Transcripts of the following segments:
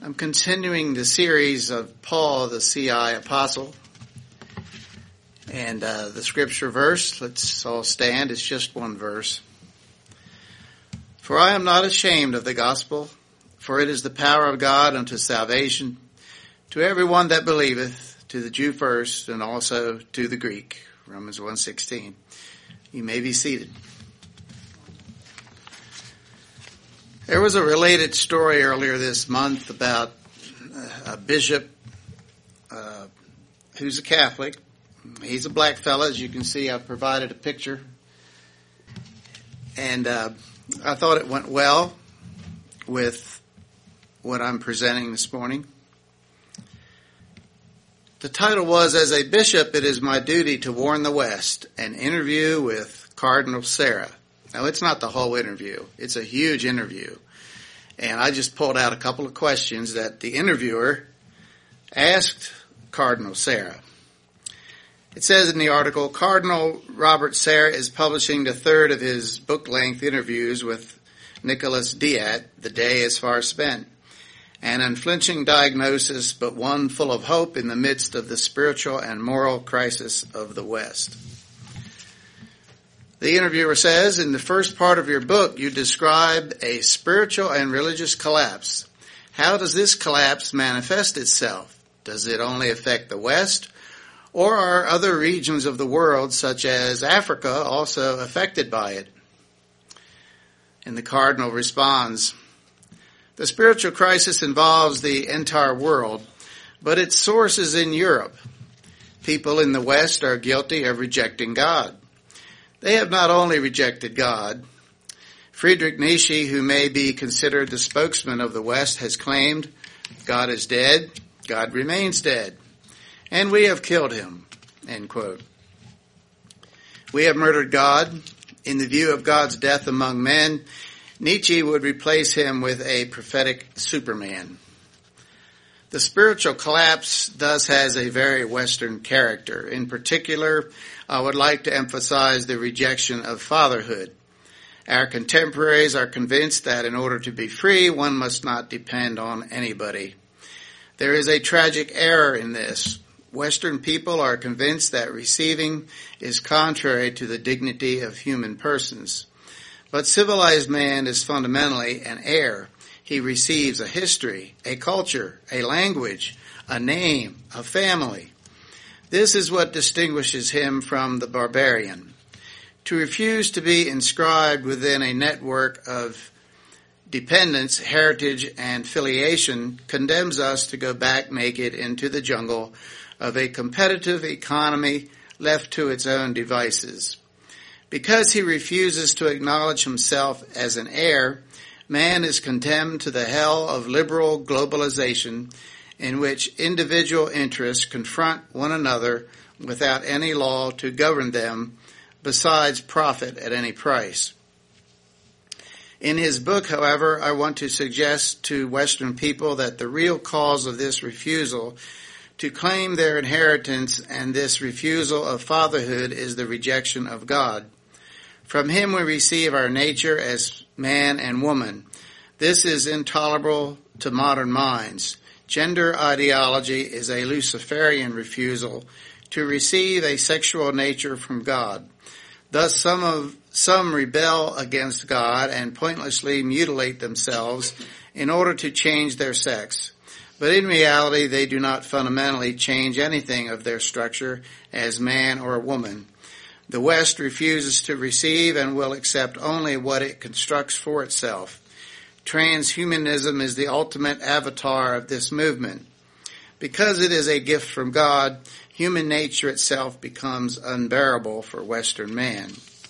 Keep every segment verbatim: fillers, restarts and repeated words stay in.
I'm continuing the series of Paul, the C I apostle. And uh, the scripture verse, let's all stand, it's just one verse. For I am not ashamed of the gospel, for it is the power of God unto salvation, to everyone that believeth, to the Jew first, and also to the Greek. Romans one sixteen. You may be seated. There was a related story earlier this month about a bishop uh, who's a Catholic. He's a black fella, as you can see. I've provided a picture. And uh, I thought it went well with what I'm presenting this morning. The title was, As a Bishop, It is My Duty to Warn the West, an interview with Cardinal Sarah. Now, it's not the whole interview. It's a huge interview. And I just pulled out a couple of questions that the interviewer asked Cardinal Sarah. It says in the article, Cardinal Robert Sarah is publishing the third of his book-length interviews with Nicholas Diat, The Day is Far Spent. An unflinching diagnosis, but one full of hope in the midst of the spiritual and moral crisis of the West. The interviewer says, in the first part of your book, you describe a spiritual and religious collapse. How does this collapse manifest itself? Does it only affect the West? Or are other regions of the world, such as Africa, also affected by it? And the Cardinal responds, the spiritual crisis involves the entire world, but its source is in Europe. People in the West are guilty of rejecting God. They have not only rejected God. Friedrich Nietzsche, who may be considered the spokesman of the West, has claimed, God is dead, God remains dead, and we have killed him, end quote. We have murdered God. In the view of God's death among men, Nietzsche would replace him with a prophetic Superman. The spiritual collapse thus has a very Western character. In particular, I would like to emphasize the rejection of fatherhood. Our contemporaries are convinced that in order to be free, one must not depend on anybody. There is a tragic error in this. Western people are convinced that receiving is contrary to the dignity of human persons. But civilized man is fundamentally an heir. He receives a history, a culture, a language, a name, a family. This is what distinguishes him from the barbarian. To refuse to be inscribed within a network of dependence, heritage, and filiation condemns us to go back naked into the jungle of a competitive economy left to its own devices. Because he refuses to acknowledge himself as an heir, man is condemned to the hell of liberal globalization in which individual interests confront one another without any law to govern them besides profit at any price. In his book, however, I want to suggest to Western people that the real cause of this refusal to claim their inheritance and this refusal of fatherhood is the rejection of God. From him we receive our nature as man and woman. This is intolerable to modern minds. Gender ideology is a Luciferian refusal to receive a sexual nature from God. Thus some of some rebel against God and pointlessly mutilate themselves in order to change their sex. But in reality, they do not fundamentally change anything of their structure as man or woman. The West refuses to receive and will accept only what it constructs for itself. Transhumanism is the ultimate avatar of this movement. Because it is a gift from God, human nature itself becomes unbearable for Western man.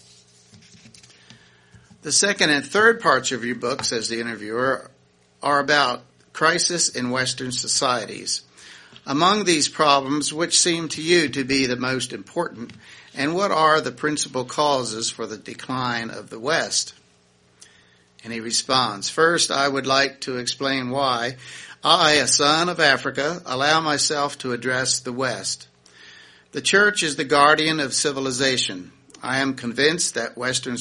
The second and third parts of your book, says the interviewer, are about crisis in Western societies. Among these problems, which seem to you to be the most important, and what are the principal causes for the decline of the West? And he responds, first, I would like to explain why I, a son of Africa, allow myself to address the West. The church is the guardian of civilization. I am convinced that Western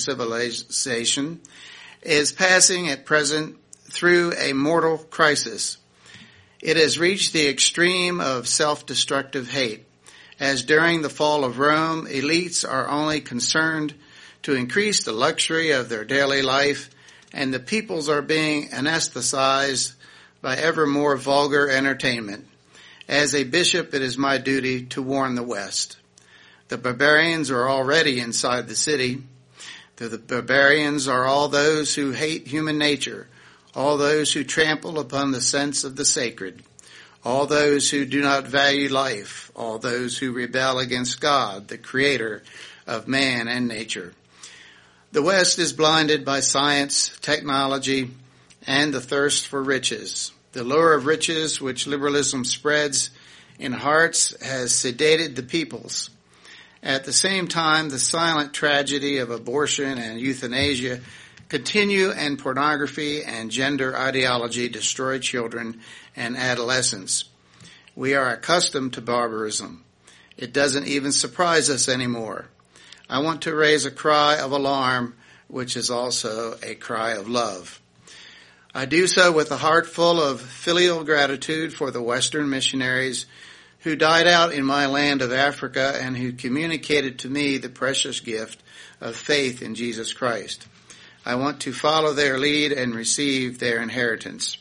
civilization is passing at present through a mortal crisis. It has reached the extreme of self-destructive hate, as during the fall of Rome, elites are only concerned to increase the luxury of their daily life, and the peoples are being anesthetized by ever more vulgar entertainment. As a bishop, it is my duty to warn the West. The barbarians are already inside the city. The barbarians are all those who hate human nature, all those who trample upon the sense of the sacred, all those who do not value life, all those who rebel against God, the creator of man and nature. The West is blinded by science, technology, and the thirst for riches. The lure of riches which liberalism spreads in hearts has sedated the peoples. At the same time, the silent tragedy of abortion and euthanasia continue, and pornography and gender ideology destroy children and adolescents. We are accustomed to barbarism. It doesn't even surprise us anymore. I want to raise a cry of alarm, which is also a cry of love. I do so with a heart full of filial gratitude for the Western missionaries who died out in my land of Africa and who communicated to me the precious gift of faith in Jesus Christ. I want to follow their lead and receive their inheritance.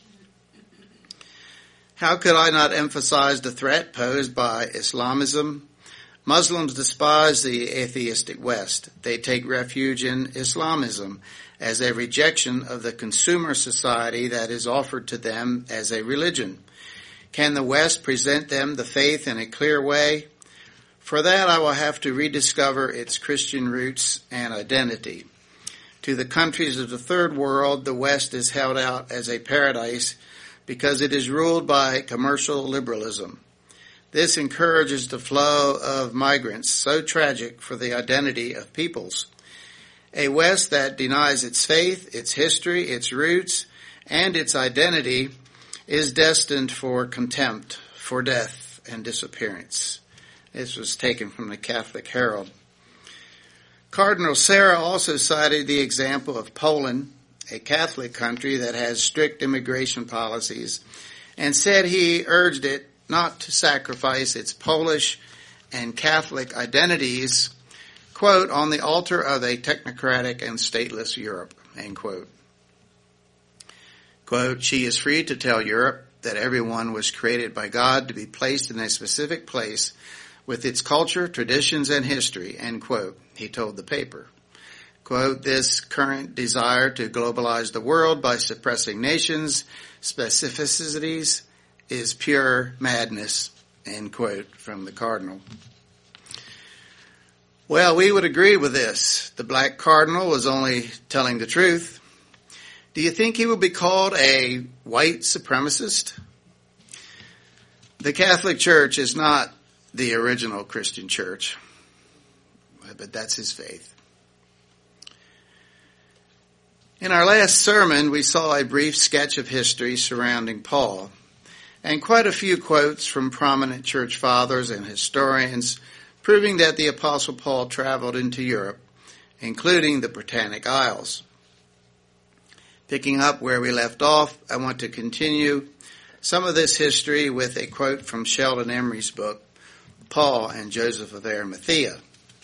How could I not emphasize the threat posed by Islamism? Muslims despise the atheistic West. They take refuge in Islamism as a rejection of the consumer society that is offered to them as a religion. Can the West present them the faith in a clear way? For that, I will have to rediscover its Christian roots and identity. To the countries of the third world, the West is held out as a paradise because it is ruled by commercial liberalism. This encourages the flow of migrants, so tragic for the identity of peoples. A West that denies its faith, its history, its roots, and its identity is destined for contempt, for death, and disappearance. This was taken from the Catholic Herald. Cardinal Sarah also cited the example of Poland, a Catholic country that has strict immigration policies, and said he urged it not to sacrifice its Polish and Catholic identities, quote, on the altar of a technocratic and stateless Europe, end quote. Quote, she is free to tell Europe that everyone was created by God to be placed in a specific place with its culture, traditions, and history, end quote, he told the paper. Quote, this current desire to globalize the world by suppressing nations' specificities is pure madness, end quote, from the Cardinal. Well, we would agree with this. The Black Cardinal was only telling the truth. Do you think he will be called a white supremacist? The Catholic Church is not the original Christian church, but that's his faith. In our last sermon, we saw a brief sketch of history surrounding Paul, and quite a few quotes from prominent church fathers and historians proving that the Apostle Paul traveled into Europe, including the Britannic Isles. Picking up where we left off, I want to continue some of this history with a quote from Sheldon Emery's book, Paul and Joseph of Arimathea.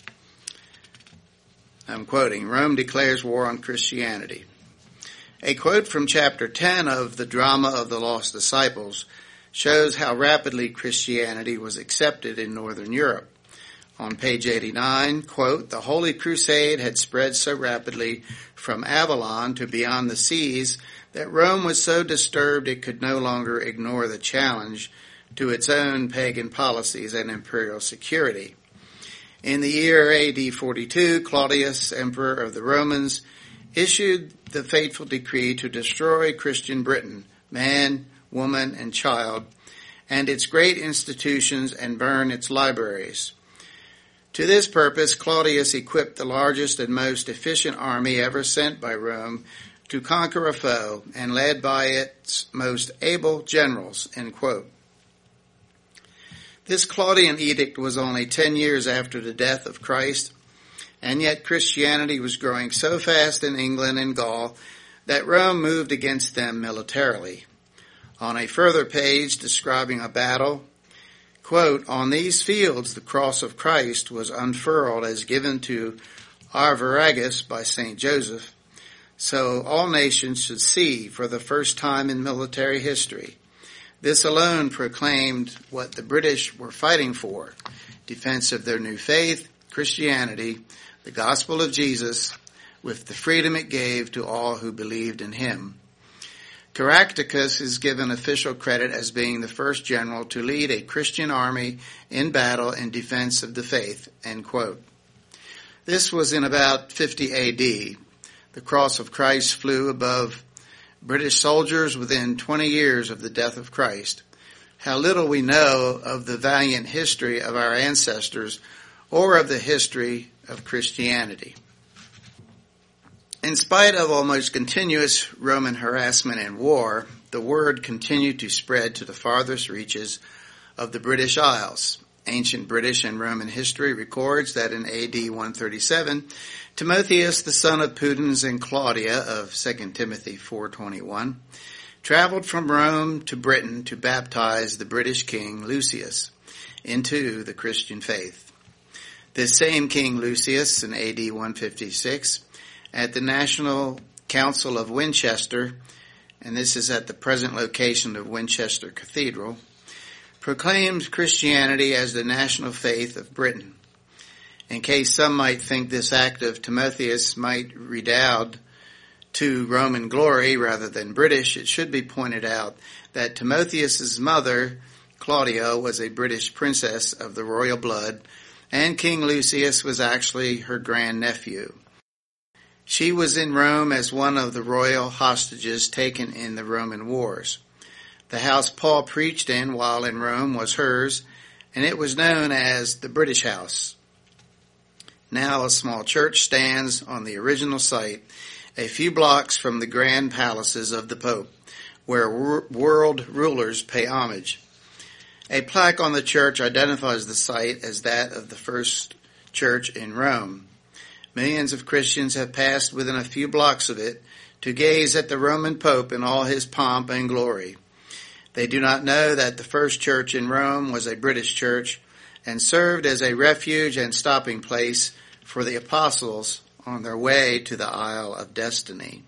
I'm quoting, Rome declares war on Christianity. A quote from chapter ten of The Drama of the Lost Disciples shows how rapidly Christianity was accepted in Northern Europe. On page eighty-nine, quote, the Holy Crusade had spread so rapidly from Avalon to beyond the seas that Rome was so disturbed it could no longer ignore the challenge to its own pagan policies and imperial security. In the year A D forty-two, Claudius, emperor of the Romans, issued the fateful decree to destroy Christian Britain, man, woman, and child, and its great institutions, and burn its libraries. To this purpose, Claudius equipped the largest and most efficient army ever sent by Rome to conquer a foe, and led by its most able generals, end quote. This Claudian edict was only ten years after the death of Christ, and yet Christianity was growing so fast in England and Gaul that Rome moved against them militarily. On a further page describing a battle, quote, "On these fields the cross of Christ was unfurled as given to Arviragus by Saint Joseph, so all nations should see for the first time in military history. This alone proclaimed what the British were fighting for, defense of their new faith, Christianity, the gospel of Jesus, with the freedom it gave to all who believed in him." Caractacus is given official credit as being the first general to lead a Christian army in battle in defense of the faith, end quote. This was in about fifty A D. The cross of Christ flew above British soldiers within twenty years of the death of Christ. How little we know of the valiant history of our ancestors or of the history of Christianity. In spite of almost continuous Roman harassment and war, the word continued to spread to the farthest reaches of the British Isles. Ancient British and Roman history records that in A D one thirty-seven, Timotheus, the son of Pudens and Claudia of Second Timothy four twenty-one, traveled from Rome to Britain to baptize the British king Lucius into the Christian faith. This same King Lucius in A D one fifty-six, at the National Council of Winchester, and this is at the present location of Winchester Cathedral, proclaimed Christianity as the national faith of Britain. In case some might think this act of Timotheus might redound to Roman glory rather than British, it should be pointed out that Timotheus's mother, Claudia, was a British princess of the royal blood, and King Lucius was actually her grandnephew. She was in Rome as one of the royal hostages taken in the Roman wars. The house Paul preached in while in Rome was hers, and it was known as the British House. Now a small church stands on the original site, a few blocks from the grand palaces of the Pope, where wor- world rulers pay homage. A plaque on the church identifies the site as that of the first church in Rome. Millions of Christians have passed within a few blocks of it to gaze at the Roman Pope in all his pomp and glory. They do not know that the first church in Rome was a British church and served as a refuge and stopping place for the apostles on their way to the Isle of Destiny.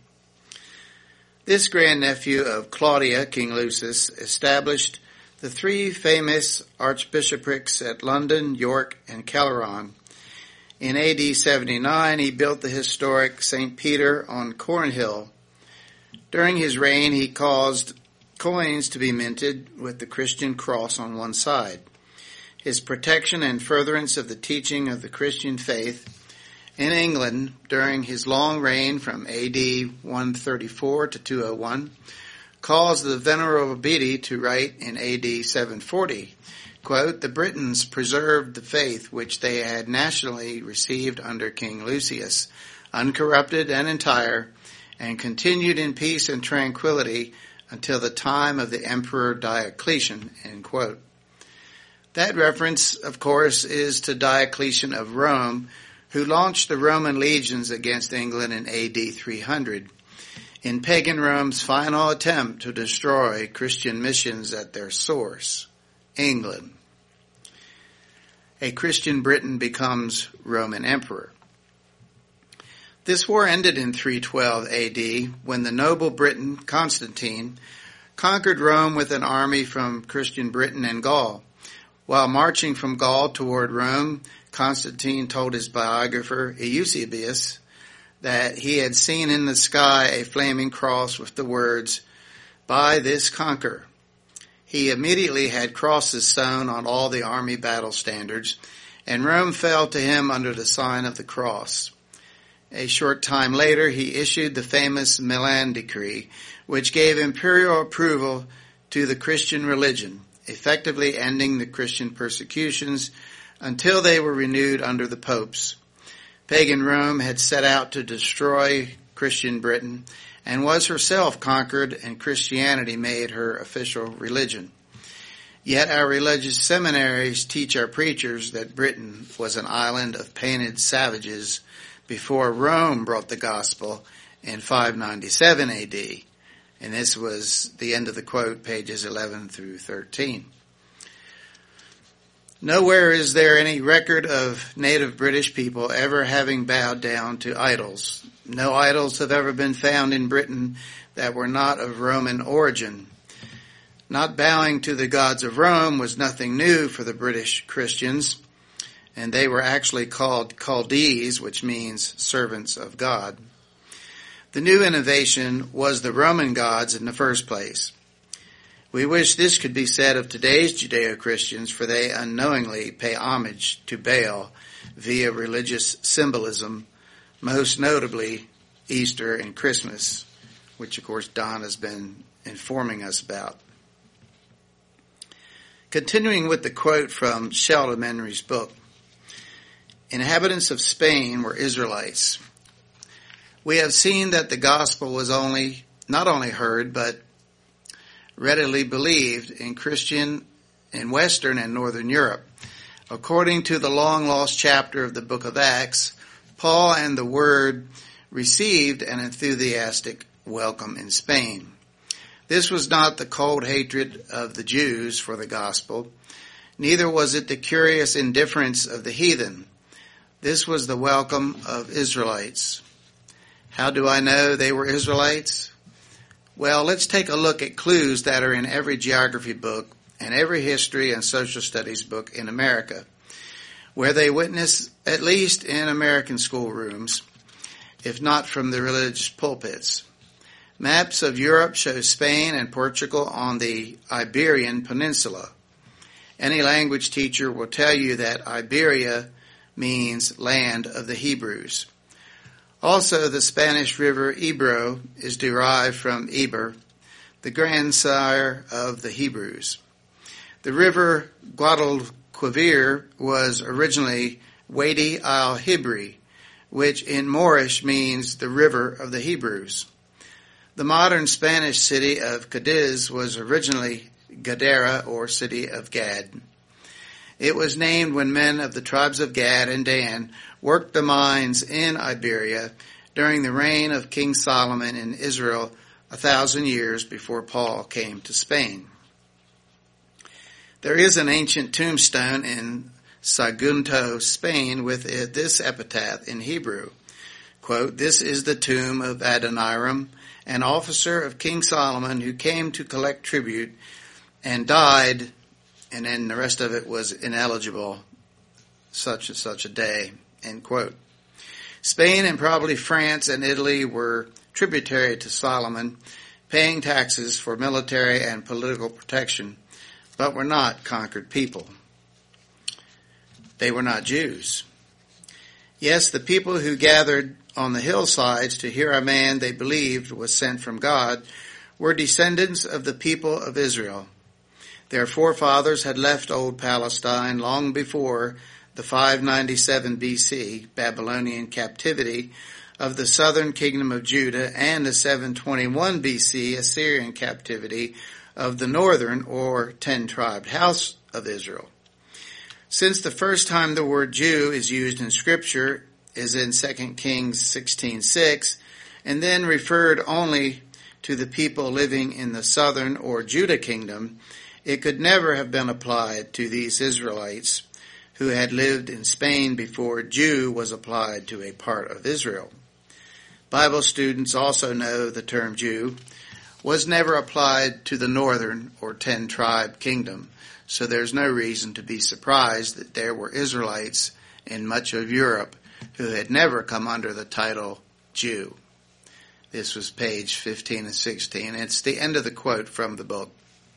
This grandnephew of Claudia, King Lucius, established the three famous archbishoprics at London, York, and Celeron. In A D seventy-nine, he built the historic Saint Peter on Cornhill. During his reign, he caused coins to be minted with the Christian cross on one side. His protection and furtherance of the teaching of the Christian faith in England during his long reign from A D one thirty-four to two oh one caused the Venerable Bede to write in A D seven forty, quote, "The Britons preserved the faith which they had nationally received under King Lucius, uncorrupted and entire, and continued in peace and tranquility until the time of the Emperor Diocletian," end quote. That reference, of course, is to Diocletian of Rome, who launched the Roman legions against England in A D three hundred, in pagan Rome's final attempt to destroy Christian missions at their source, England. A Christian Britain becomes Roman emperor. This war ended in three twelve A D when the noble Briton Constantine conquered Rome with an army from Christian Britain and Gaul. While marching from Gaul toward Rome, Constantine told his biographer Eusebius that he had seen in the sky a flaming cross with the words, "By this conquer." He immediately had crosses sewn on all the army battle standards, and Rome fell to him under the sign of the cross. A short time later, he issued the famous Milan Decree, which gave imperial approval to the Christian religion, effectively ending the Christian persecutions until they were renewed under the popes. Pagan Rome had set out to destroy Christian Britain and was herself conquered, and Christianity made her official religion. Yet our religious seminaries teach our preachers that Britain was an island of painted savages before Rome brought the gospel in five ninety-seven A D, And this was the end of the quote, pages eleven through thirteen. Nowhere is there any record of native British people ever having bowed down to idols. No idols have ever been found in Britain that were not of Roman origin. Not bowing to the gods of Rome was nothing new for the British Christians, and they were actually called Chaldees, which means servants of God. The new innovation was the Roman gods in the first place. We wish this could be said of today's Judeo-Christians, for they unknowingly pay homage to Baal via religious symbolism, most notably Easter and Christmas, which of course Don has been informing us about. Continuing with the quote from Sheldon Henry's book, inhabitants of Spain were Israelites. We have seen that the gospel was only, not only heard, but readily believed in Christian in Western and Northern Europe. According to the long-lost chapter of the book of Acts, Paul and the Word received an enthusiastic welcome in Spain. This was not the cold hatred of the Jews for the gospel, neither was it the curious indifference of the heathen. This was the welcome of Israelites. How do I know they were Israelites? Well, let's take a look at clues that are in every geography book and every history and social studies book in America, where they witness, at least in American schoolrooms, if not from the religious pulpits. Maps of Europe show Spain and Portugal on the Iberian Peninsula. Any language teacher will tell you that Iberia means land of the Hebrews. Also, the Spanish river Ebro is derived from Eber, the grandsire of the Hebrews. The river Guadalquivir was originally Wadi al-Hibri, which in Moorish means the river of the Hebrews. The modern Spanish city of Cadiz was originally Gadara, or city of Gad. It was named when men of the tribes of Gad and Dan worked the mines in Iberia during the reign of King Solomon in Israel a thousand years before Paul came to Spain. There is an ancient tombstone in Sagunto, Spain, with this epitaph in Hebrew. Quote, "This is the tomb of Adoniram, an officer of King Solomon who came to collect tribute and died," and then the rest of it was ineligible, such and such a day, end quote. Spain and probably France and Italy were tributary to Solomon, paying taxes for military and political protection, but were not conquered people. They were not Jews. Yes, the people who gathered on the hillsides to hear a man they believed was sent from God were descendants of the people of Israel. Their forefathers had left old Palestine long before the five ninety-seven B C Babylonian captivity of the southern kingdom of Judah and the seven twenty-one B C Assyrian captivity of the northern or ten-tribed house of Israel. Since the first time the word Jew is used in Scripture is in Second Kings sixteen six, and then referred only to the people living in the southern or Judah kingdom, it could never have been applied to these Israelites who had lived in Spain before Jew was applied to a part of Israel. Bible students also know the term Jew was never applied to the northern or ten-tribe kingdom, so there's no reason to be surprised that there were Israelites in much of Europe who had never come under the title Jew. This was page fifteen and sixteen. It's the end of the quote from the book.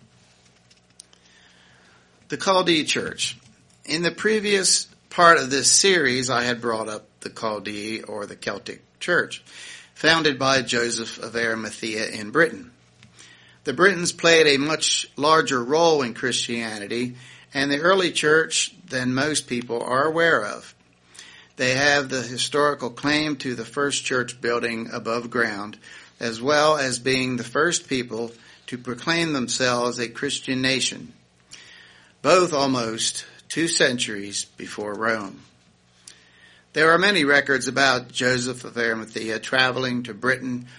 The Chaldee Church. In the previous part of this series, I had brought up the Chaldee, or the Celtic Church, founded by Joseph of Arimathea in Britain. The Britons played a much larger role in Christianity and the early church than most people are aware of. They have the historical claim to the first church building above ground, as well as being the first people to proclaim themselves a Christian nation, both almost two centuries before Rome. There are many records about Joseph of Arimathea traveling to Britain,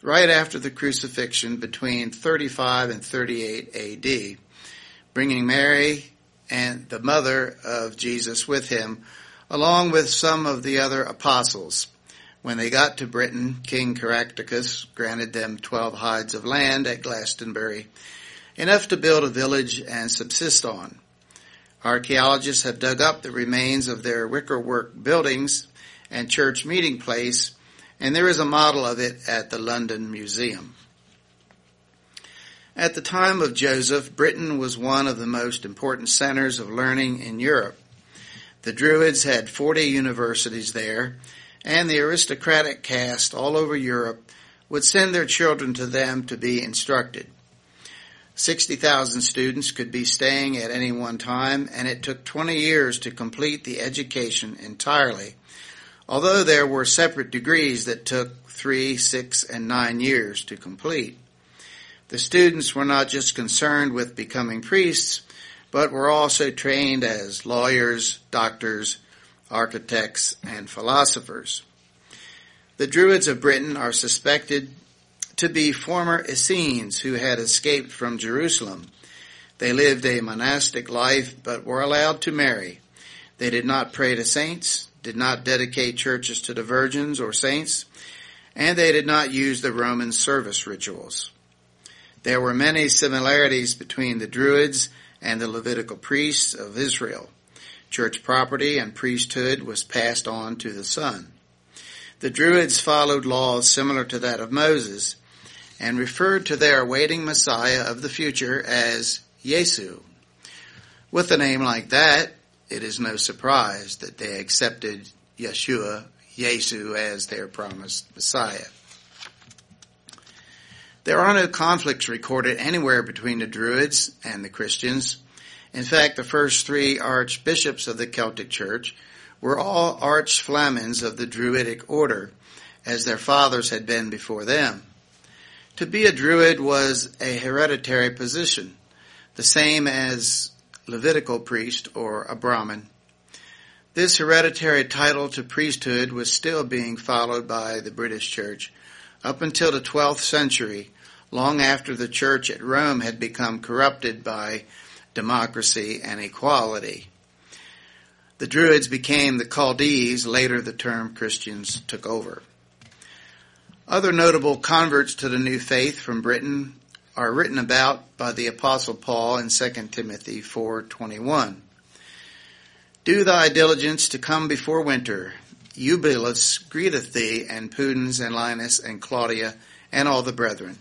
right after the crucifixion between thirty-five and thirty-eight A D, bringing Mary and the mother of Jesus with him, along with some of the other apostles. When they got to Britain, King Caractacus granted them twelve hides of land at Glastonbury, enough to build a village and subsist on. Archaeologists have dug up the remains of their wickerwork buildings and church meeting place, and there is a model of it at the London Museum. At the time of Joseph, Britain was one of the most important centers of learning in Europe. The Druids had forty universities there, and the aristocratic caste all over Europe would send their children to them to be instructed. sixty thousand students could be staying at any one time, and it took twenty years to complete the education entirely, although there were separate degrees that took three, six, and nine years to complete. The students were not just concerned with becoming priests, but were also trained as lawyers, doctors, architects, and philosophers. The Druids of Britain are suspected to be former Essenes who had escaped from Jerusalem. They lived a monastic life, but were allowed to marry. They did not pray to saints, did not dedicate churches to the virgins or saints, and they did not use the Roman service rituals. There were many similarities between the Druids and the Levitical priests of Israel. Church property and priesthood was passed on to the son. The Druids followed laws similar to that of Moses and referred to their awaiting Messiah of the future as Yesu. With a name like that, it is no surprise that they accepted Yeshua, Yesu, as their promised Messiah. There are no conflicts recorded anywhere between the Druids and the Christians. In fact, the first three archbishops of the Celtic Church were all arch-flamens of the Druidic order, as their fathers had been before them. To be a Druid was a hereditary position, the same as Levitical priest or a Brahmin. This hereditary title to priesthood was still being followed by the British Church up until the twelfth century, long after the church at Rome had become corrupted by democracy and equality. The Druids became the Chaldees. Later the term Christians took over. Other notable converts to the new faith from Britain are written about by the Apostle Paul in Second Timothy four twenty-one. Do thy diligence to come before winter. Eubulus greeteth thee, and Pudens and Linus and Claudia and all the brethren.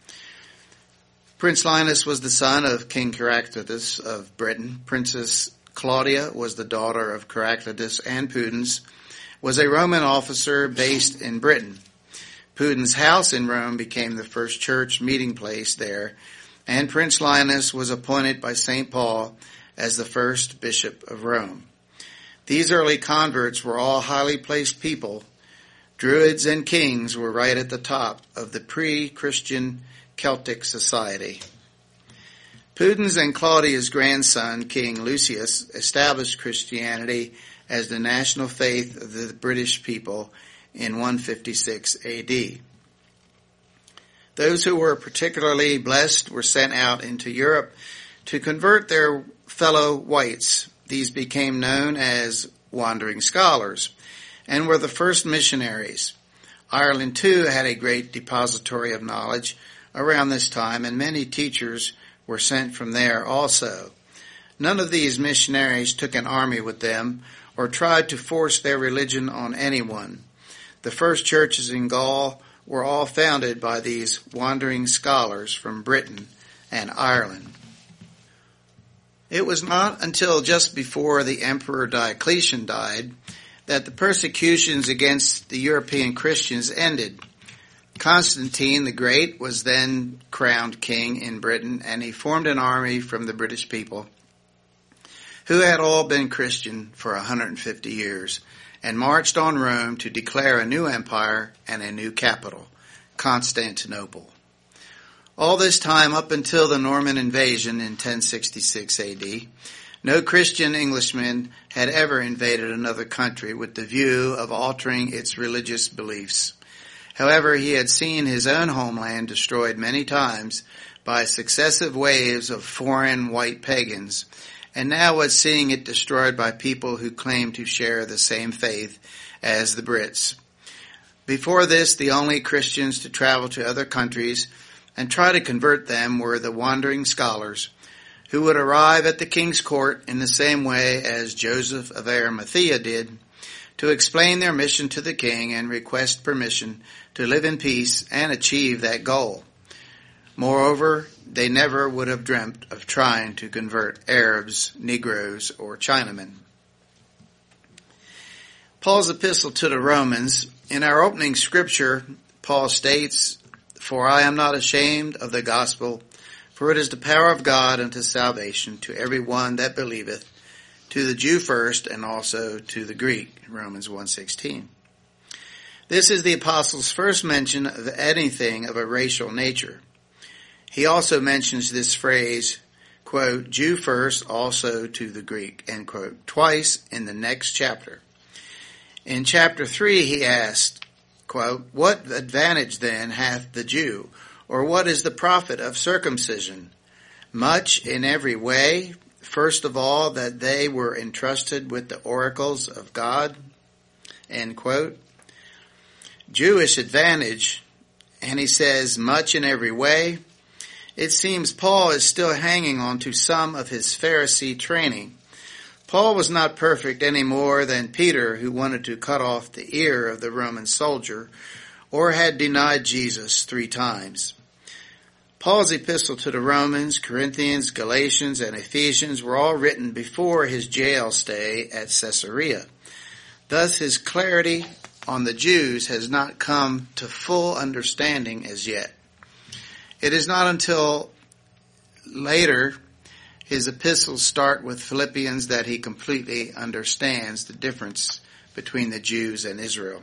Prince Linus was the son of King Caractacus of Britain. Princess Claudia was the daughter of Caractacus, and Pudens was a Roman officer based in Britain. Pudens' house in Rome became the first church meeting place there, and Prince Linus was appointed by Saint Paul as the first bishop of Rome. These early converts were all highly placed people. Druids and kings were right at the top of the pre-Christian Celtic society. Pudens and Claudia's grandson, King Lucius, established Christianity as the national faith of the British people in one fifty-six A D. Those who were particularly blessed were sent out into Europe to convert their fellow whites. These became known as wandering scholars and were the first missionaries. Ireland, too, had a great depository of knowledge around this time, and many teachers were sent from there also. None of these missionaries took an army with them or tried to force their religion on anyone. The first churches in Gaul were all founded by these wandering scholars from Britain and Ireland. It was not until just before the Emperor Diocletian died that the persecutions against the European Christians ended. Constantine the Great was then crowned king in Britain, and he formed an army from the British people who had all been Christian for one hundred fifty years and marched on Rome to declare a new empire and a new capital, Constantinople. All this time up until the Norman invasion in ten sixty-six A D, no Christian Englishman had ever invaded another country with the view of altering its religious beliefs. However, he had seen his own homeland destroyed many times by successive waves of foreign white pagans, and now was seeing it destroyed by people who claimed to share the same faith as the Brits. Before this, the only Christians to travel to other countries and try to convert them were the wandering scholars, who would arrive at the king's court in the same way as Joseph of Arimathea did, to explain their mission to the king and request permission to live in peace and achieve that goal. Moreover, they never would have dreamt of trying to convert Arabs, Negroes, or Chinamen. Paul's epistle to the Romans. In our opening scripture, Paul states, "For I am not ashamed of the gospel, for it is the power of God unto salvation to every one that believeth, to the Jew first, and also to the Greek." Romans one sixteen. This is the apostle's first mention of anything of a racial nature. He also mentions this phrase, quote, "Jew first, also to the Greek," end quote, twice in the next chapter. In chapter three, he asked, quote, "What advantage then hath the Jew, or what is the profit of circumcision? Much in every way. First of all, that they were entrusted with the oracles of God," end quote. Jewish advantage, and he says, much in every way. It seems Paul is still hanging on to some of his Pharisee training. Paul was not perfect any more than Peter, who wanted to cut off the ear of the Roman soldier, or had denied Jesus three times. Paul's epistle to the Romans, Corinthians, Galatians, and Ephesians were all written before his jail stay at Caesarea. Thus his clarity on the Jews has not come to full understanding as yet. It is not until later his epistles start with Philippians that he completely understands the difference between the Jews and Israel.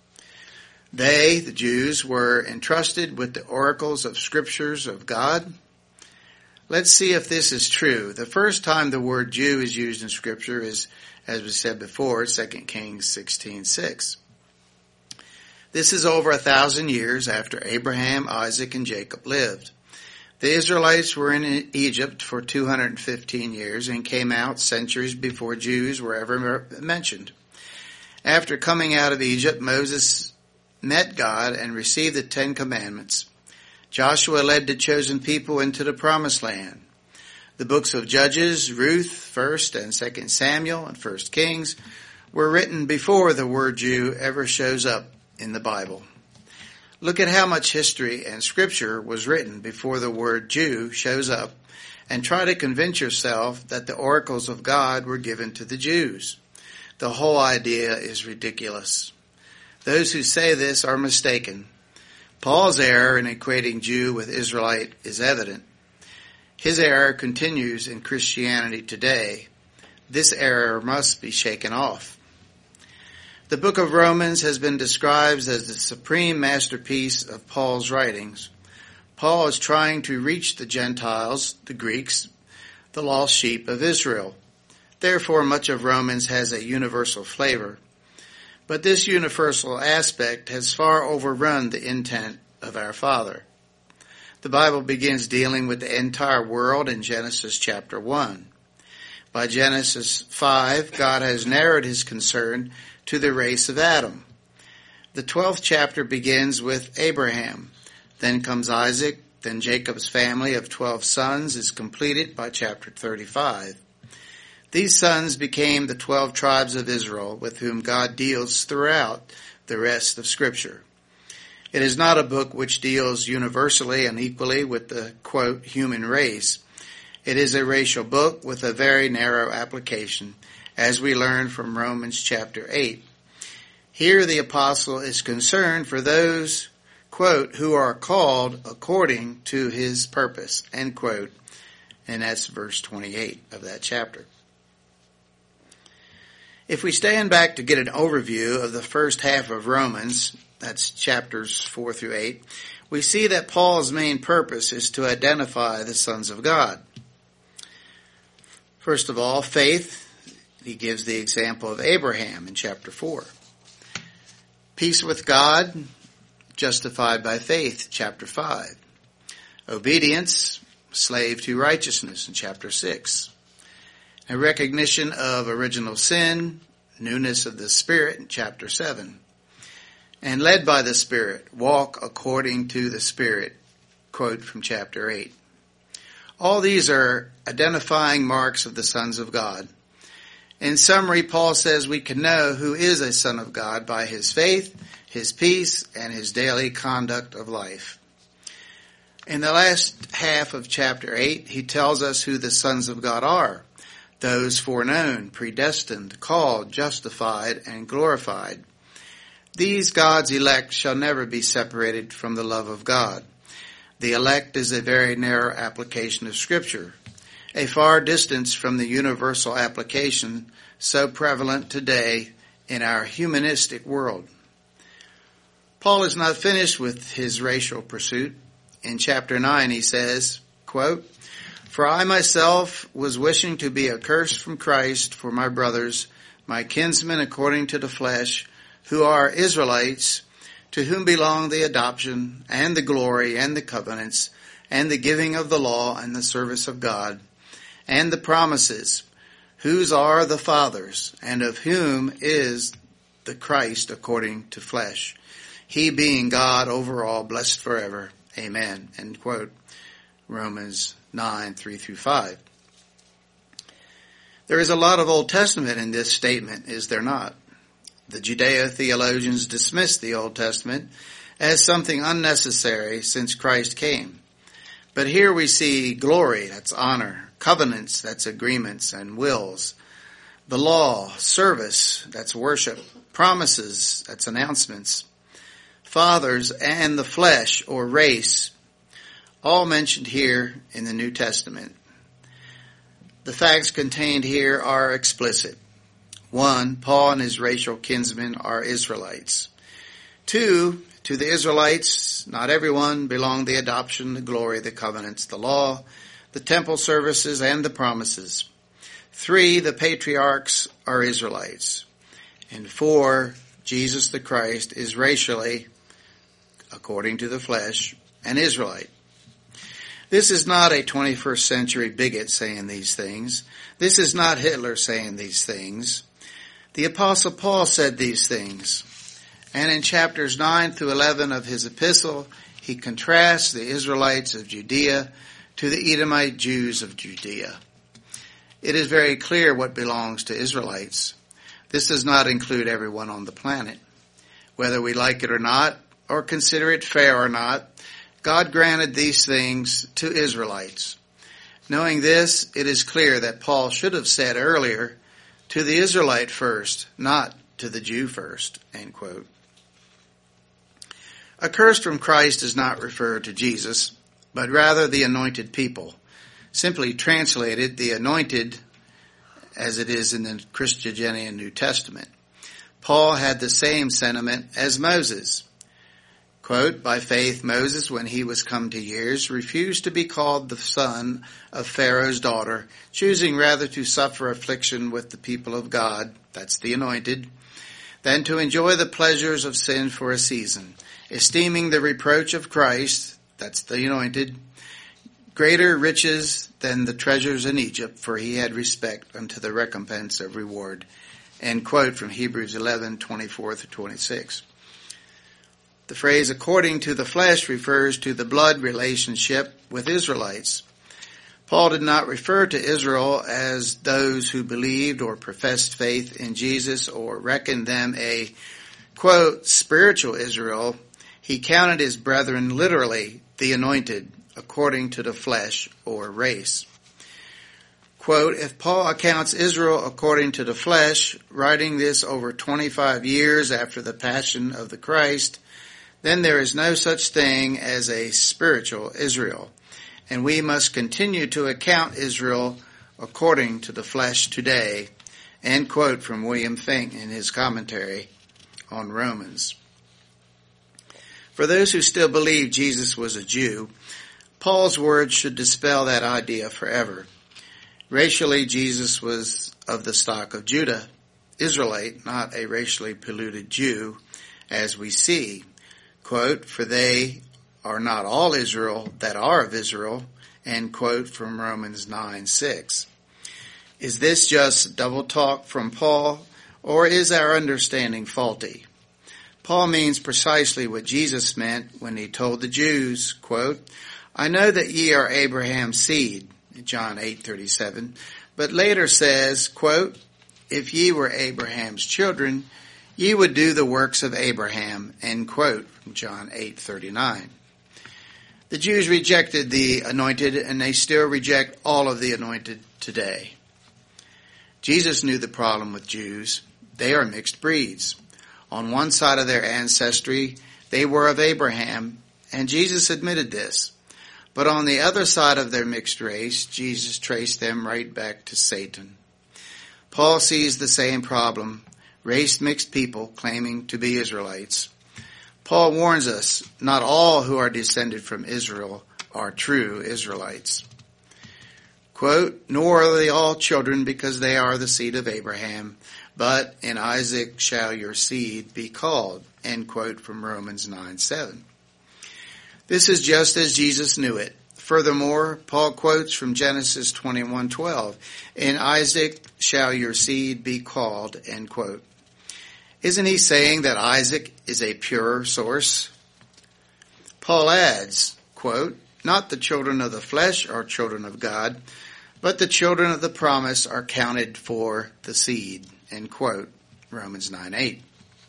They, the Jews, were entrusted with the oracles of scriptures of God. Let's see if this is true. The first time the word Jew is used in Scripture is, as we said before, Second Kings sixteen six. This is over a thousand years after Abraham, Isaac, and Jacob lived. The Israelites were in Egypt for two hundred fifteen years and came out centuries before Jews were ever mentioned. After coming out of Egypt, Moses met God and received the Ten Commandments. Joshua led the chosen people into the Promised Land. The books of Judges, Ruth, First and Second Samuel, and First Kings were written before the word Jew ever shows up in the Bible. Look at how much history and scripture was written before the word Jew shows up, and try to convince yourself that the oracles of God were given to the Jews. The whole idea is ridiculous. Those who say this are mistaken. Paul's error in equating Jew with Israelite is evident. His error continues in Christianity today. This error must be shaken off. The book of Romans has been described as the supreme masterpiece of Paul's writings. Paul is trying to reach the Gentiles, the Greeks, the lost sheep of Israel. Therefore, much of Romans has a universal flavor. But this universal aspect has far overrun the intent of our Father. The Bible begins dealing with the entire world in Genesis chapter one. By Genesis five, God has narrowed his concern to the race of Adam. The twelfth chapter begins with Abraham. Then comes Isaac. Then Jacob's family of twelve sons is completed by chapter thirty-five. These sons became the twelve tribes of Israel, with whom God deals throughout the rest of Scripture. It is not a book which deals universally and equally with the, quote, human race. It is a racial book with a very narrow application, as we learn from Romans chapter eight. Here the apostle is concerned for those, quote, who are called according to his purpose, end quote. And that's verse twenty-eight of that chapter. If we stand back to get an overview of the first half of Romans, that's chapters four through eight, we see that Paul's main purpose is to identify the sons of God. First of all, faith. He gives the example of Abraham in chapter four. Peace with God, justified by faith, chapter five. Obedience, slave to righteousness in chapter six. A recognition of original sin, newness of the Spirit in chapter seven. And led by the Spirit, walk according to the Spirit, quote from chapter eight. All these are identifying marks of the sons of God. In summary, Paul says we can know who is a son of God by his faith, his peace, and his daily conduct of life. In the last half of chapter eight, he tells us who the sons of God are. Those foreknown, predestined, called, justified, and glorified. These God's elect shall never be separated from the love of God. The elect is a very narrow application of Scripture, a far distance from the universal application so prevalent today in our humanistic world. Paul is not finished with his racial pursuit. In chapter nine he says, quote, "For I myself was wishing to be accursed from Christ for my brothers, my kinsmen according to the flesh, who are Israelites, to whom belong the adoption and the glory and the covenants and the giving of the law and the service of God and the promises, whose are the fathers, and of whom is the Christ according to flesh, he being God over all, blessed forever. Amen." End quote. Romans nine, three through five. There is a lot of Old Testament in this statement, is there not? The Judeo-theologians dismissed the Old Testament as something unnecessary since Christ came. But here we see glory, that's honor, covenants, that's agreements and wills, the law, service, that's worship, promises, that's announcements, fathers, and the flesh or race, all mentioned here in the New Testament. The facts contained here are explicit. One, Paul and his racial kinsmen are Israelites. Two, to the Israelites, not everyone, belong the adoption, the glory, the covenants, the law, the temple services, and the promises. Three, the patriarchs are Israelites. And four, Jesus the Christ is racially, according to the flesh, an Israelite. This is not a twenty-first century bigot saying these things. This is not Hitler saying these things. The Apostle Paul said these things. And in chapters nine through eleven of his epistle, he contrasts the Israelites of Judea to the Edomite Jews of Judea. It is very clear what belongs to Israelites. This does not include everyone on the planet. Whether we like it or not, or consider it fair or not, God granted these things to Israelites. Knowing this, it is clear that Paul should have said earlier, to the Israelite first, not to the Jew first, end quote. Accursed from Christ does not refer to Jesus, but rather the anointed people. Simply translated, the anointed, as it is in the Christogenea New Testament. Paul had the same sentiment as Moses. Quote, "By faith Moses, when he was come to years, refused to be called the son of Pharaoh's daughter, choosing rather to suffer affliction with the people of God," that's the anointed, "than to enjoy the pleasures of sin for a season, esteeming the reproach of Christ," that's the anointed, "greater riches than the treasures in Egypt, for he had respect unto the recompense of reward." End quote from Hebrews eleven, twenty-four through twenty-six. The phrase according to the flesh refers to the blood relationship with Israelites. Paul did not refer to Israel as those who believed or professed faith in Jesus or reckoned them a, quote, spiritual Israel. He counted his brethren literally the anointed according to the flesh or race. Quote, if Paul accounts Israel according to the flesh, writing this over twenty-five years after the passion of the Christ, then there is no such thing as a spiritual Israel, and we must continue to account Israel according to the flesh today, end quote from William Fink in his commentary on Romans. For those who still believe Jesus was a Jew, Paul's words should dispel that idea forever. Racially, Jesus was of the stock of Judah, Israelite, not a racially polluted Jew, as we see. quote, for they are not all Israel that are of Israel, end quote, from Romans nine six. Is this just double talk from Paul, or is our understanding faulty? Paul means precisely what Jesus meant when he told the Jews, quote, I know that ye are Abraham's seed, John eight thirty-seven, but later says, quote, if ye were Abraham's children, ye would do the works of Abraham, end quote, from John eight thirty-nine. The Jews rejected the anointed, and they still reject all of the anointed today. Jesus knew the problem with Jews. They are mixed breeds. On one side of their ancestry, they were of Abraham, and Jesus admitted this. But on the other side of their mixed race, Jesus traced them right back to Satan. Paul sees the same problem, race-mixed people claiming to be Israelites. Paul warns us, not all who are descended from Israel are true Israelites. Quote, nor are they all children because they are the seed of Abraham, but in Isaac shall your seed be called, end quote, from Romans nine seven. This is just as Jesus knew it. Furthermore, Paul quotes from Genesis twenty-one twelve, in Isaac shall your seed be called, end quote. Isn't he saying that Isaac is a pure source? Paul adds, quote, not the children of the flesh are children of God, but the children of the promise are counted for the seed, end quote, Romans nine eight.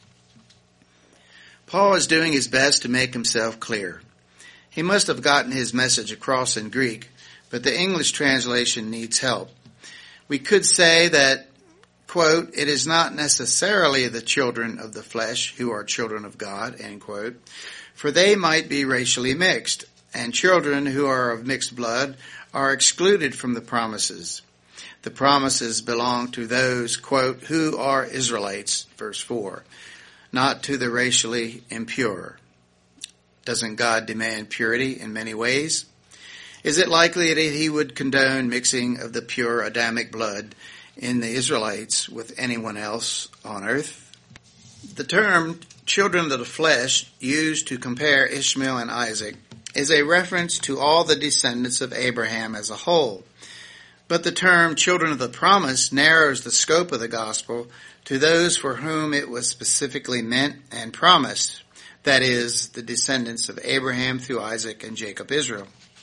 Paul is doing his best to make himself clear. He must have gotten his message across in Greek, but the English translation needs help. We could say that, quote, it is not necessarily the children of the flesh who are children of God, end quote, for they might be racially mixed, and children who are of mixed blood are excluded from the promises. The promises belong to those, quote, who are Israelites, verse four, not to the racially impure. Doesn't God demand purity in many ways? Is it likely that he would condone mixing of the pure Adamic blood in the Israelites with anyone else on earth? The term children of the flesh used to compare Ishmael and Isaac is a reference to all the descendants of Abraham as a whole. But the term children of the promise narrows the scope of the gospel to those for whom it was specifically meant and promised, that is, the descendants of Abraham through Isaac and Jacob Israel.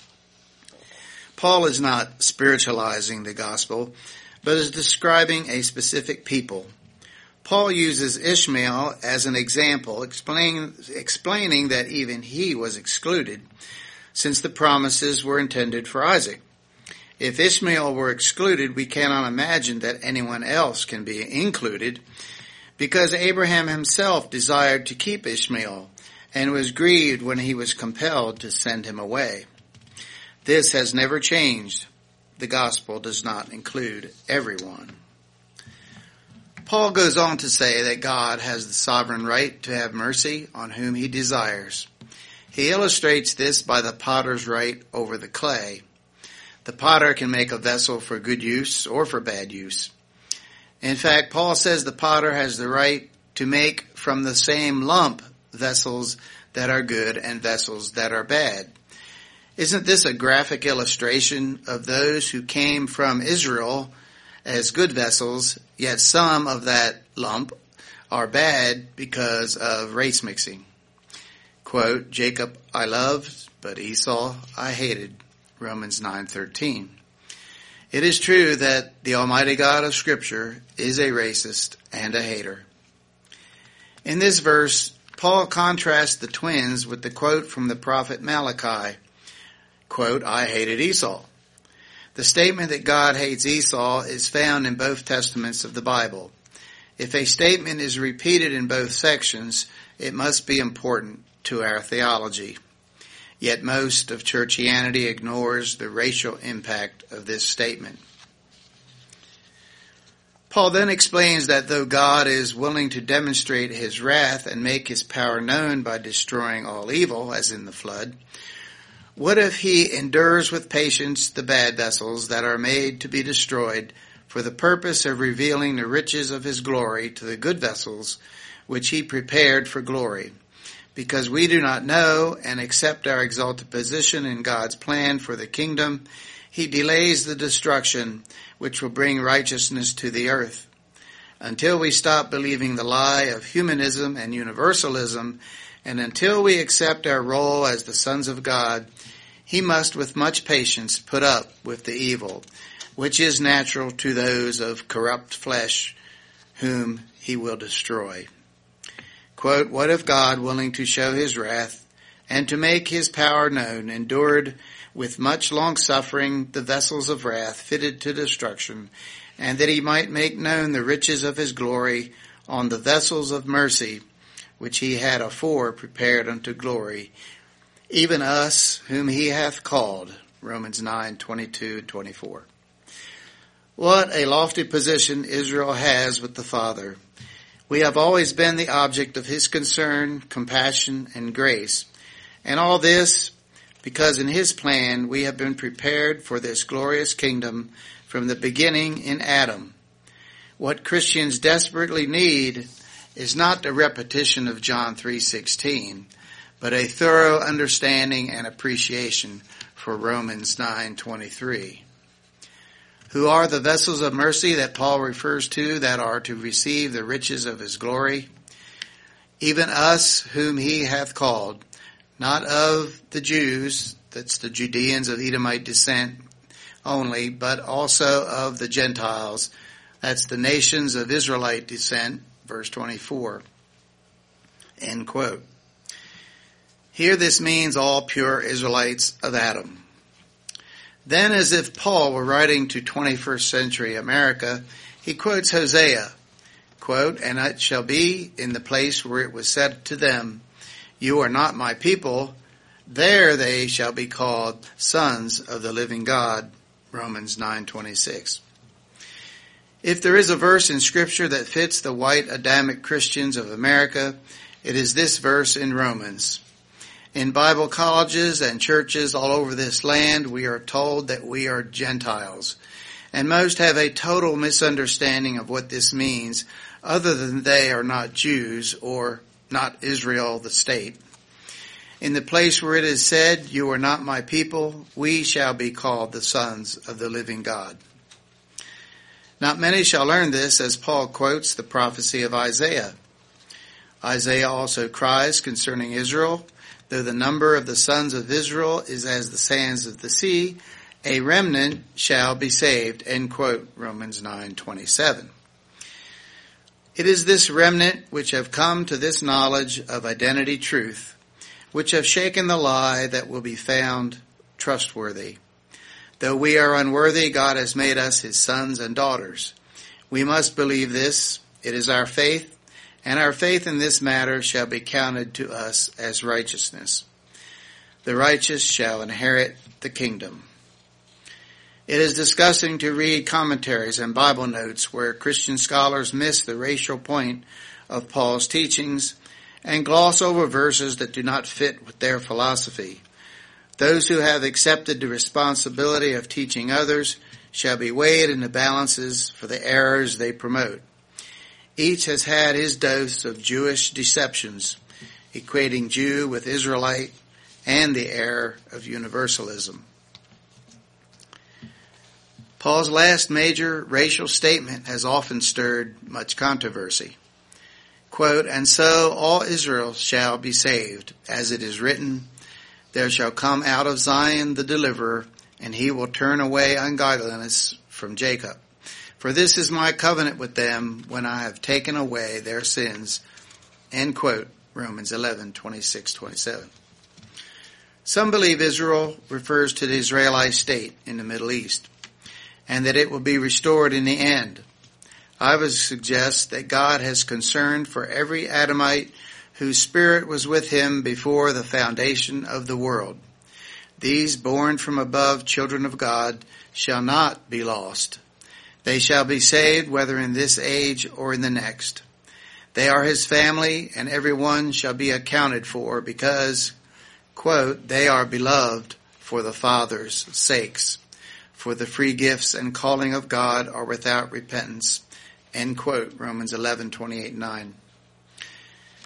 Paul is not spiritualizing the gospel, but is describing a specific people. Paul uses Ishmael as an example, explain, explaining that even he was excluded, since the promises were intended for Isaac. If Ishmael were excluded, we cannot imagine that anyone else can be included, because Abraham himself desired to keep Ishmael and was grieved when he was compelled to send him away. This has never changed. The gospel does not include everyone. Paul goes on to say that God has the sovereign right to have mercy on whom he desires. He illustrates this by the potter's right over the clay. The potter can make a vessel for good use or for bad use. In fact, Paul says the potter has the right to make from the same lump vessels that are good and vessels that are bad. Isn't this a graphic illustration of those who came from Israel as good vessels, yet some of that lump are bad because of race mixing? Quote, Jacob I loved, but Esau I hated, Romans nine thirteen. It is true that the Almighty God of Scripture is a racist and a hater. In this verse, Paul contrasts the twins with the quote from the prophet Malachi, quote, I hated Esau. The statement that God hates Esau is found in both testaments of the Bible. If a statement is repeated in both sections, it must be important to our theology. Yet most of churchianity ignores the racial impact of this statement. Paul then explains that though God is willing to demonstrate his wrath and make his power known by destroying all evil, as in the flood, what if he endures with patience the bad vessels that are made to be destroyed for the purpose of revealing the riches of his glory to the good vessels which he prepared for glory? Because we do not know and accept our exalted position in God's plan for the kingdom, he delays the destruction which will bring righteousness to the earth. Until we stop believing the lie of humanism and universalism, and until we accept our role as the sons of God, he must with much patience put up with the evil, which is natural to those of corrupt flesh, whom he will destroy. Quote, what if God, willing to show his wrath and to make his power known, endured with much long-suffering the vessels of wrath fitted to destruction, and that he might make known the riches of his glory on the vessels of mercy, which he had afore prepared unto glory, even us whom he hath called. Romans nine, twenty-two and twenty-four. What a lofty position Israel has with the Father. We have always been the object of his concern, compassion, and grace. And all this because in his plan we have been prepared for this glorious kingdom from the beginning in Adam. What Christians desperately need is not the repetition of John three sixteen, but a thorough understanding and appreciation for Romans nine twenty-three. Who are the vessels of mercy that Paul refers to that are to receive the riches of his glory? Even us whom he hath called, not of the Jews, that's the Judeans of Edomite descent only, but also of the Gentiles, that's the nations of Israelite descent, verse twenty-four. End quote. Here this means all pure Israelites of Adam. Then, as if Paul were writing to twenty-first century America, he quotes Hosea, quote, and it shall be in the place where it was said to them, you are not my people, there they shall be called sons of the living God, Romans nine twenty-six. If there is a verse in Scripture that fits the white Adamic Christians of America, it is this verse in Romans. In Bible colleges and churches all over this land, we are told that we are Gentiles. And most have a total misunderstanding of what this means, other than they are not Jews or not Israel, the state. In the place where it is said, you are not my people, we shall be called the sons of the living God. Not many shall learn this, as Paul quotes the prophecy of Isaiah. Isaiah also cries concerning Israel, though the number of the sons of Israel is as the sands of the sea, a remnant shall be saved. End quote, Romans nine twenty-seven. It is this remnant which have come to this knowledge of identity truth, which have shaken the lie that will be found trustworthy. Though we are unworthy, God has made us his sons and daughters. We must believe this. It is our faith. And our faith in this matter shall be counted to us as righteousness. The righteous shall inherit the kingdom. It is disgusting to read commentaries and Bible notes where Christian scholars miss the racial point of Paul's teachings and gloss over verses that do not fit with their philosophy. Those who have accepted the responsibility of teaching others shall be weighed in the balances for the errors they promote. Each has had his dose of Jewish deceptions, equating Jew with Israelite and the error of universalism. Paul's last major racial statement has often stirred much controversy. Quote, and so all Israel shall be saved, as it is written, there shall come out of Zion the deliverer, and he will turn away ungodliness from Jacob. For this is my covenant with them when I have taken away their sins. End quote, Romans eleven, twenty-six, twenty-seven. Some believe Israel refers to the Israelite state in the Middle East, and that it will be restored in the end. I would suggest that God has concern for every Adamite whose spirit was with him before the foundation of the world. These born from above children of God shall not be lost. They shall be saved whether in this age or in the next. They are his family, and every one shall be accounted for because, quote, they are beloved for the Father's sakes. For the free gifts and calling of God are without repentance. End quote, Romans eleven, twenty-eight, nine.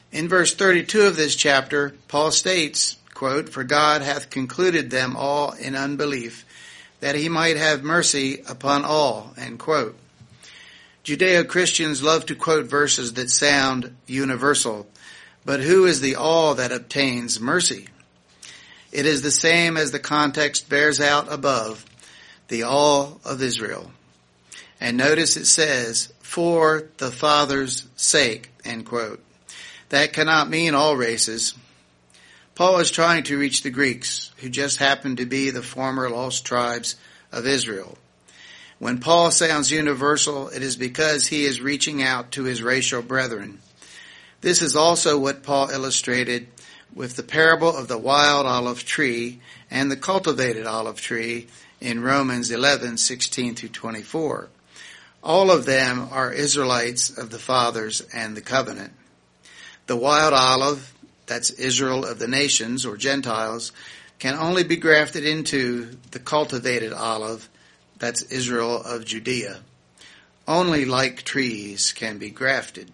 In verse thirty-two of this chapter, Paul states, quote, "For God hath concluded them all in unbelief, that he might have mercy upon all," end quote. Judeo-Christians love to quote verses that sound universal, but who is the all that obtains mercy? It is the same as the context bears out above, the all of Israel. And notice it says, "for the Father's sake," end quote. That cannot mean all races. Paul is trying to reach the Greeks, who just happen to be the former lost tribes of Israel. When Paul sounds universal, it is because he is reaching out to his racial brethren. This is also what Paul illustrated with the parable of the wild olive tree and the cultivated olive tree in Romans eleven, sixteen through twenty-four. All of them are Israelites of the fathers and the covenant. The wild olive, that's Israel of the nations or Gentiles, can only be grafted into the cultivated olive, that's Israel of Judea. Only like trees can be grafted.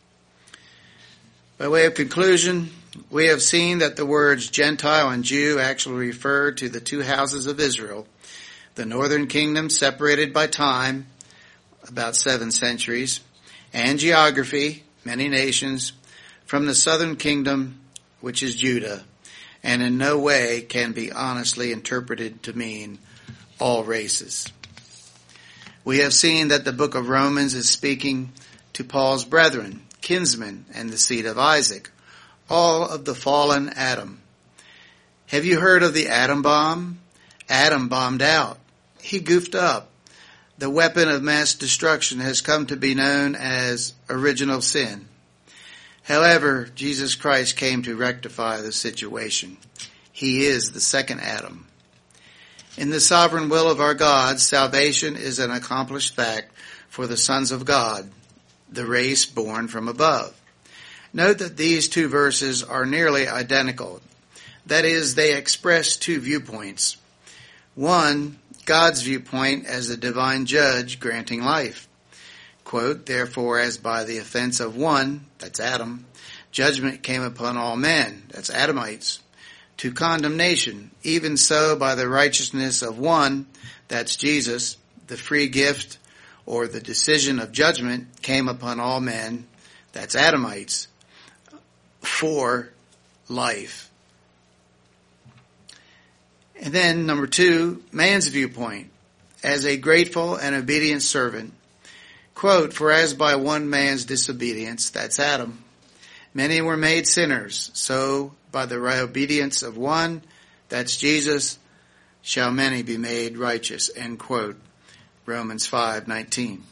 By way of conclusion, we have seen that the words Gentile and Jew actually refer to the two houses of Israel, the northern kingdom separated by time, about seven centuries, and geography, many nations, from the southern kingdom, which is Judah, and in no way can be honestly interpreted to mean all races. We have seen that the book of Romans is speaking to Paul's brethren, kinsmen, and the seed of Isaac, all of the fallen Adam. Have you heard of the atom bomb? Adam bombed out. He goofed up. The weapon of mass destruction has come to be known as original sin. However, Jesus Christ came to rectify the situation. He is the second Adam. In the sovereign will of our God, salvation is an accomplished fact for the sons of God, the race born from above. Note that these two verses are nearly identical. That is, they express two viewpoints. One, God's viewpoint as the divine judge granting life. Quote, "Therefore, as by the offense of one," that's Adam, "judgment came upon all men," that's Adamites, "to condemnation, even so by the righteousness of one," that's Jesus, "the free gift," or the decision of judgment, "came upon all men," that's Adamites, "for life." And then number two, man's viewpoint, as a grateful and obedient servant. Quote, "For as by one man's disobedience," that's Adam, "many were made sinners, so by the obedience of one," that's Jesus, "shall many be made righteous," end quote. Romans five nineteen.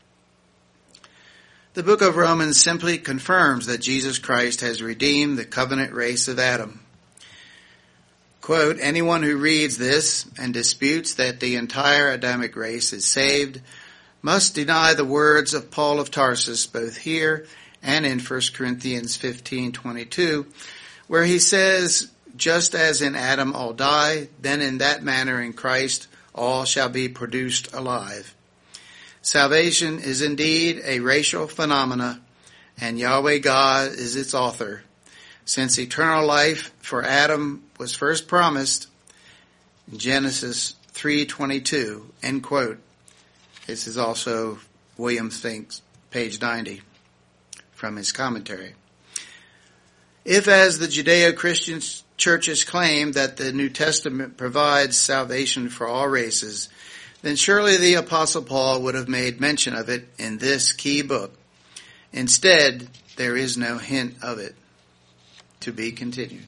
The book of Romans simply confirms that Jesus Christ has redeemed the covenant race of Adam. Quote, "Anyone who reads this and disputes that the entire Adamic race is saved must deny the words of Paul of Tarsus, both here and in First Corinthians fifteen twenty-two, where he says, just as in Adam all die, then in that manner in Christ all shall be produced alive. Salvation is indeed a racial phenomena, and Yahweh God is its author. Since eternal life for Adam was first promised in Genesis three twenty-two, end quote. This is also William Finck's page ninety from his commentary. If, as the Judeo-Christian churches claim that the New Testament provides salvation for all races, then surely the Apostle Paul would have made mention of it in this key book. Instead, there is no hint of it. To be continued.